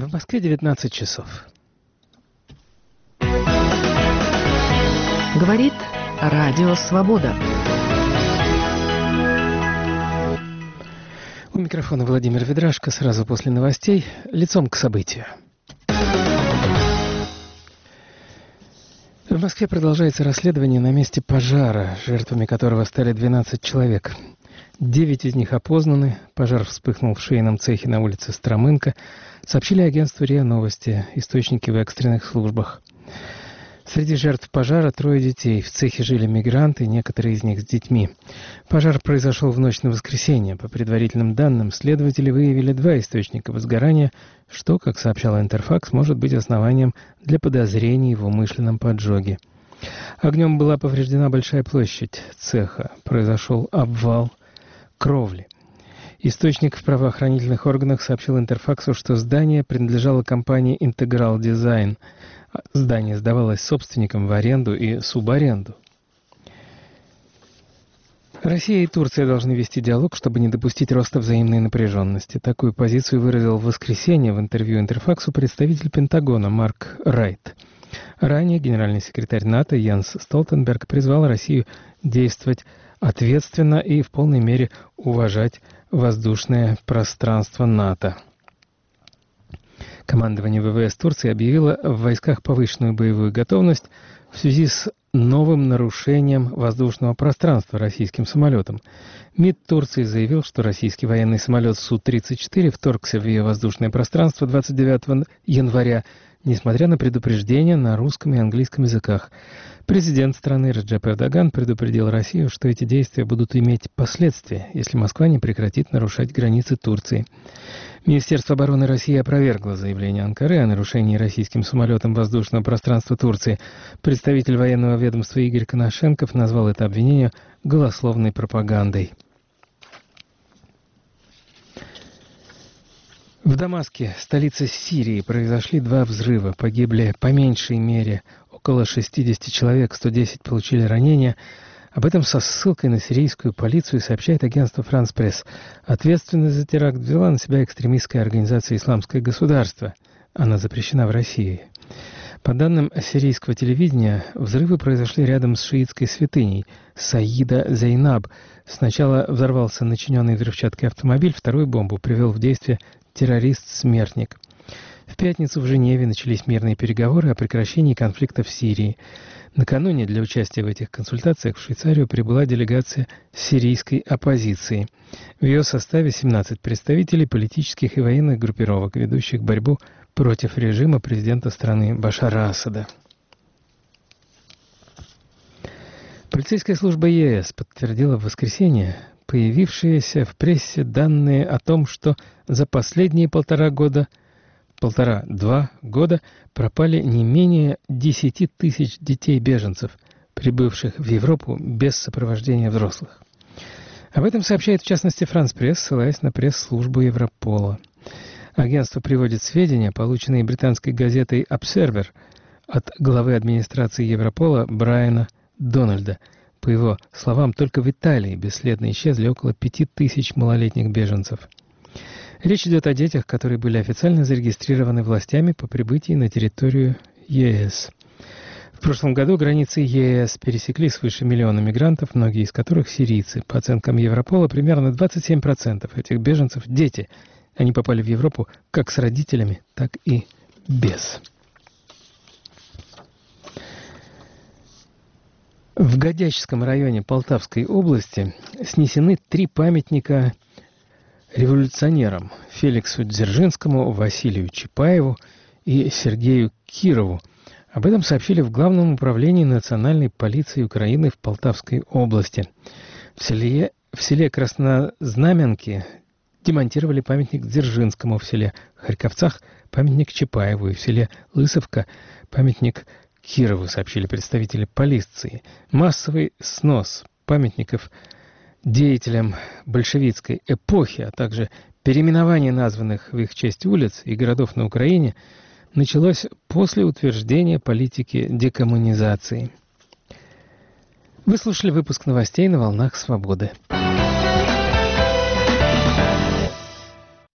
В Москве 19 часов. Говорит Радио Свобода. У микрофона Владимир Ведрашко. Сразу после новостей лицом к событию. В Москве продолжается расследование на месте пожара, жертвами которого стали 12 человек. 9 из них опознаны. Пожар вспыхнул в швейном цехе на улице Стромынко. Сообщили агентству РИА Новости, источники в экстренных службах. Среди жертв пожара 3 детей. В цехе жили мигранты, некоторые из них с детьми. Пожар произошел в ночь на воскресенье. По предварительным данным, следователи выявили 2 источника возгорания, что, как сообщал Интерфакс, может быть основанием для подозрений в умышленном поджоге. Огнем была повреждена большая площадь цеха. Произошел обвал кровли. Источник в правоохранительных органах сообщил Интерфаксу, что здание принадлежало компании «Интеграл Дизайн». Здание сдавалось собственникам в аренду и субаренду. Россия и Турция должны вести диалог, чтобы не допустить роста взаимной напряженности. Такую позицию выразил в воскресенье в интервью Интерфаксу представитель Пентагона Марк Райт. Ранее генеральный секретарь НАТО Йенс Столтенберг призвал Россию действовать ответственно и в полной мере уважать воздушное пространство НАТО. Командование ВВС Турции объявило в войсках повышенную боевую готовность в связи с новым нарушением воздушного пространства российским самолетом. МИД Турции заявил, что российский военный самолет Су-34 вторгся в ее воздушное пространство 29 января, несмотря на предупреждения на русском и английском языках. Президент страны Реджеп Эрдоган предупредил Россию, что эти действия будут иметь последствия, если Москва не прекратит нарушать границы Турции. Министерство обороны России опровергло заявление Анкары о нарушении российским самолетом воздушного пространства Турции. Представитель военного ведомства Игорь Коношенков назвал это обвинение голословной пропагандой. В Дамаске, столице Сирии, произошли 2 взрыва. Погибли по меньшей мере около 60 человек, 110 получили ранения. Об этом со ссылкой на сирийскую полицию сообщает агентство «Франс Пресс». Ответственность за теракт взяла на себя экстремистская организация «Исламское государство». Она запрещена в России. По данным сирийского телевидения, взрывы произошли рядом с шиитской святыней Саида Зейнаб. Сначала взорвался начиненный взрывчаткой автомобиль, вторую бомбу привел в действие террорист-смертник. В пятницу в Женеве начались мирные переговоры о прекращении конфликта в Сирии. Накануне для участия в этих консультациях в Швейцарию прибыла делегация сирийской оппозиции. В ее составе 17 представителей политических и военных группировок, ведущих борьбу против режима президента страны Башара Асада. Полицейская служба ЕС подтвердила в воскресенье появившиеся в прессе данные о том, что за последние 1,5-2 года пропали не менее 10 тысяч детей-беженцев, прибывших в Европу без сопровождения взрослых. Об этом сообщает в частности «Франс Пресс», ссылаясь на пресс-службу Европола. Агентство приводит сведения, полученные британской газетой «Обсервер» от главы администрации Европола Брайана Дональда. По его словам, только в Италии бесследно исчезли около 5000 малолетних беженцев. Речь идет о детях, которые были официально зарегистрированы властями по прибытии на территорию ЕС. В прошлом году границы ЕС пересекли свыше 1 миллиона мигрантов, многие из которых сирийцы. По оценкам Европола, примерно 27% этих беженцев – дети. Они попали в Европу как с родителями, так и без. В Годячском районе Полтавской области снесены 3 памятника революционерам – Феликсу Дзержинскому, Василию Чапаеву и Сергею Кирову. Об этом сообщили в Главном управлении Национальной полиции Украины в Полтавской области. В селе Краснознаменки демонтировали памятник Дзержинскому, в селе Харьковцах – памятник Чапаеву и в селе Лысовка – памятник Кирову, сообщили представители полиции. Массовый снос памятников деятелям большевистской эпохи, а также переименование названных в их честь улиц и городов на Украине началось после утверждения политики декоммунизации. Вы слушали выпуск новостей на волнах Свободы.